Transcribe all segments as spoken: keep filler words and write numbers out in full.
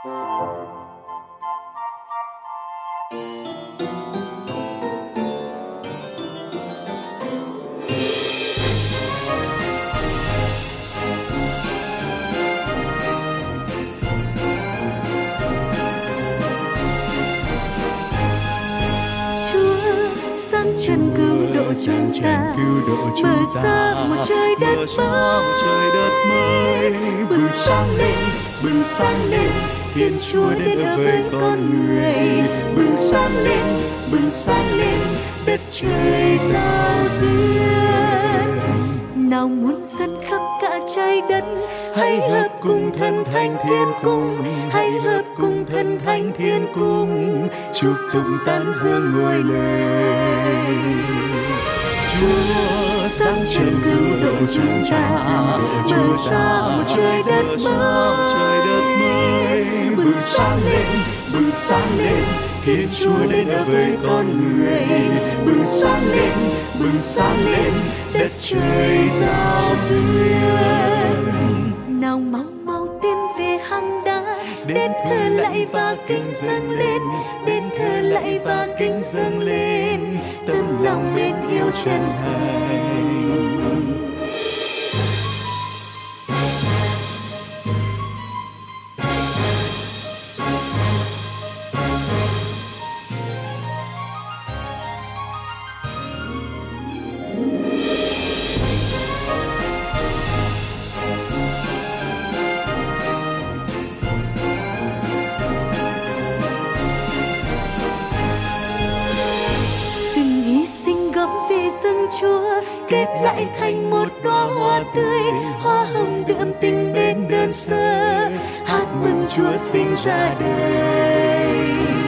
Chân cứu độ chúng ta, mở ra một trời đất mới, bừng sáng lên, bừng sáng lên, Thiên Chúa đến ở với con người, bừng sáng lên, bừng sáng lên, đất trời giao duyên. Nào muốn dân khắp cả trái đất, hãy hợp cùng thần thánh thiên cung, hãy hợp cùng thần thánh thiên cung, chúc tụng tán dương ngôi lời. Chúa sáng trần cứu độ chúng ta, mở ra một trời đất mới, bừng sáng lên, bừng sáng lên, Thiên Chúa đến ở với con người, bừng sáng lên, bừng sáng lên, đất trời giao duyên. Nào mau mau tiến về hang đá, đến thờ lạy và kính dâng lên, đến thờ lạy và kính dâng lên, tấm lòng mến yêu chân thành. Chúa kết lại thành một đóa hoa tươi, hoa hồng đượm tình bên đơn sơ, hát mừng Chúa sinh ra đời.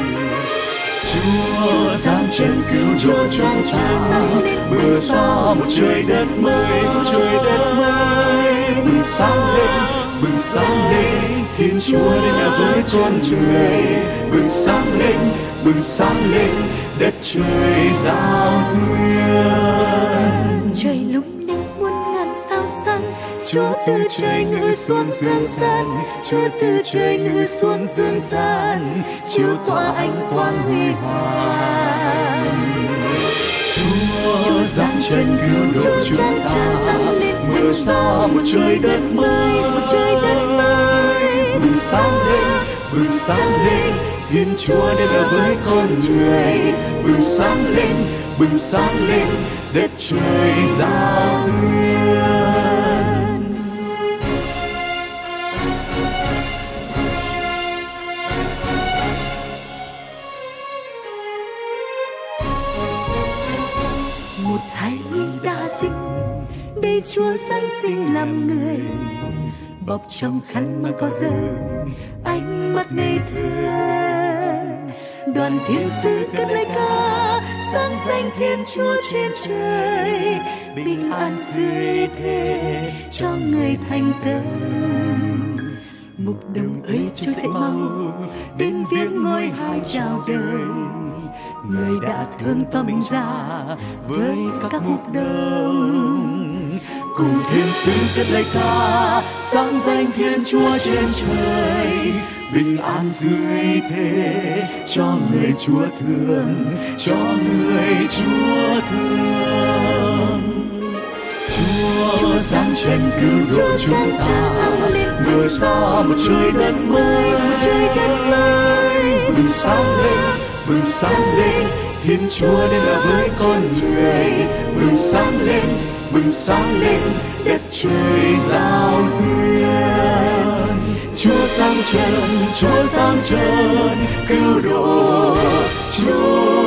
Chúa giáng chân cứu độ chúng ta, mở ra một trời đất mới, một trời đất mới, bừng sáng lên, bừng sáng lên, Thiên Chúa đến ở với con người, bừng sáng lên, bừng sáng lên, đất trời giao duyên. Trời lung linh muôn ngàn sao sáng, Chúa từ trời ngự xuống dương gian, Chúa từ trời ngự xuống dương gian, chiếu tỏa ánh quang huy hoàng. Chúa giáng chân cứu độ chúng ta, mở ra một trời đất mới, một trời đất mới, bừng sáng lên, bừng sáng lên, Thiên Chúa đến ở với con người, bừng sáng lên, bừng sáng lên, đất trời giao duyên. Một hài nhi đã sinh, đây Chúa sáng sinh làm người, bọc trong khăn mà có giờ ánh mắt ngây thơ. Đoàn thiên sứ cất lời ca, sáng danh Thiên Chúa trên trời, bình an dưới thế cho người thành tâm. Mục đồng ấy Chúa sẽ mau đến viếng ngôi hai chào đời, người đã thương to mình ra với các mục đồng. Cùng thiên sứ cất lời ca, sáng danh Thiên Chúa trên trời, bình an dưới thế cho người Chúa thương, cho người Chúa thương. Chúa giáng chân cứu độ chúng ta, mở ra một trời đất mới, một trời đất mới, bừng sáng lên, bừng sáng lên, Thiên Chúa đến ở với con người, bừng sáng lên, bừng sáng lên, đất trời giao duyên. Chúa giáng chân, Chúa giáng chân cứu độ chúng